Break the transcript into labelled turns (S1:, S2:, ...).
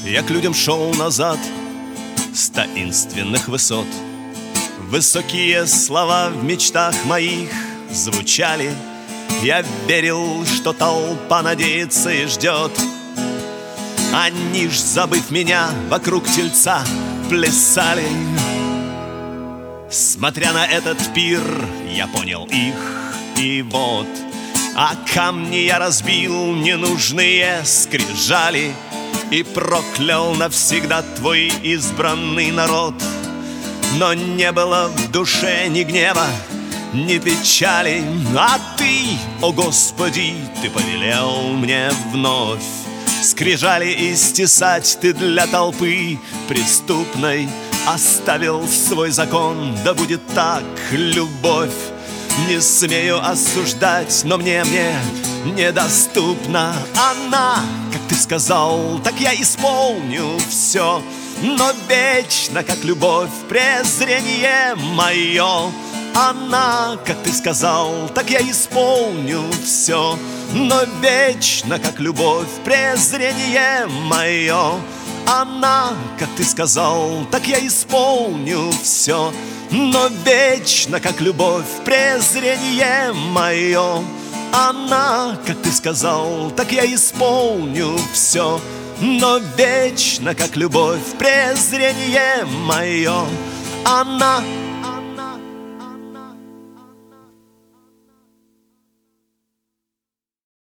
S1: Я к людям шел назад с таинственных высот. Высокие слова в мечтах моих звучали. Я верил, что толпа надеется и ждет. Они ж, забыв меня, вокруг тельца плясали. Смотря на этот пир, я понял их, и вот. А камни я разбил, ненужные скрижали, и проклял навсегда твой избранный народ. Но не было в душе ни гнева, ни печали. А ты, о Господи, ты повелел мне вновь скрижали истесать. Ты для толпы преступной оставил свой закон. Да будет так, любовь. Не смею осуждать, но мне недоступна она. Как ты сказал, так я исполню все. Но вечно, как любовь, презрение мое. Она, как ты сказал, так я исполню все. Но вечно, как любовь, презрение мое. Она, как ты сказал, так я исполню все. Но вечно, как любовь, презрение мое. Она, как ты сказал, так я исполню все. Но вечно, как любовь, презрение мое. Она,